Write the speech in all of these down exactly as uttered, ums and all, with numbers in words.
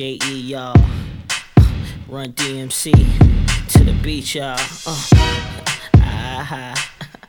J E, y'all. Run D M C to the beach, y'all. Uh. Ah,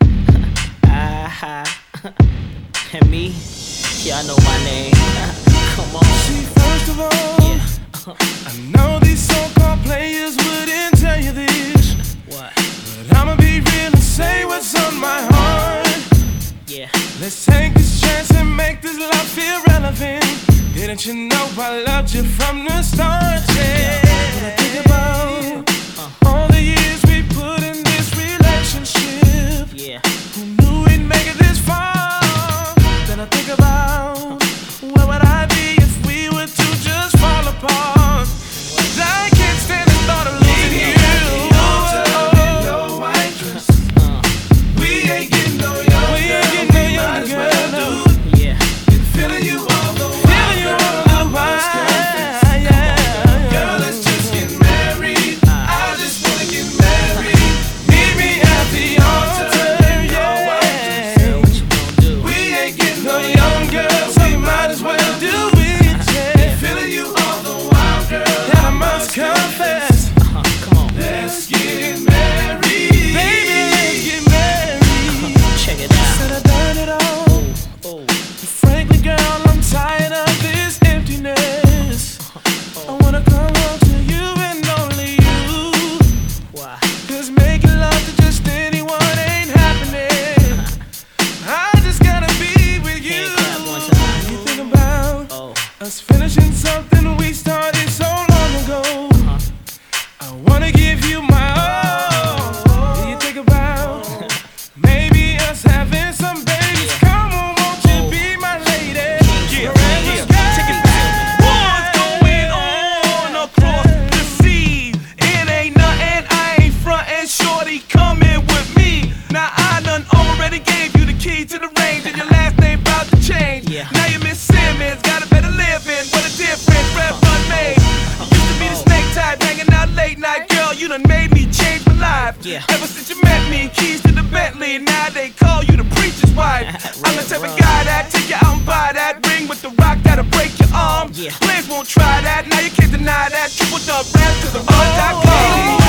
ah, and me, y'all know my name. Come on. See, first of all, yeah. I know these so-called players wouldn't tell you this. What? But I'ma be real and say what's on my heart. Yeah. Let's take this chance and make this love feel relevant. Didn't you know I loved you from the start? Yeah. When I think about uh. all the years we put in this relationship, yeah. who knew we'd make it this far? Then I think about where would I be if we were to just fall apart? I can't stand the thought of losing you. We ain't getting no younger. We ain't getting no younger, girl. Yeah. Been feeling you all the while. Feeling you all the while. Yeah. Girl, let's just get married. I just wanna get married. Meet me at the altar. Yeah. Girl, what you gonna do? We ain't getting no younger, so you might as well do it. Yeah. Been feeling you all the while, girl. And I must confess. Uh-huh, come on. Let's get married. Baby, let's get married. Check it out. Said I've done it all. Oh, Frankly, girl, I'm tired of this emptiness. I wanna come home to you and only you. why? Cause making love to just anyone ain't happening. I just gotta be with you. Can't clap one time. You think about Oh, us finishing something we started so long ago. uh-huh. I wanna give you my all. Do you think about maybe us having some babies? Yeah. Come on, won't you be my lady? Yeah, Forever yeah. sky. Take it back. What's going on across the sea? It ain't nothing, I ain't frontin', shorty, come in with me. Now I done already gave you the key to the range, and your last name about to change. Yeah. Now you Miss Simmons, got a better living. What a difference, rap unmade. You used to be the snake type, hanging out late night, girl. You done made me change my life. Yeah. Ever since you met me, keys to the Bentley. Now they call you the preacher's wife. I'm the type of guy that take you out and buy that ring with the rock that'll break your arm. Yeah. Players won't try that. Now you can't deny that. Triple dub rap to the run dot com.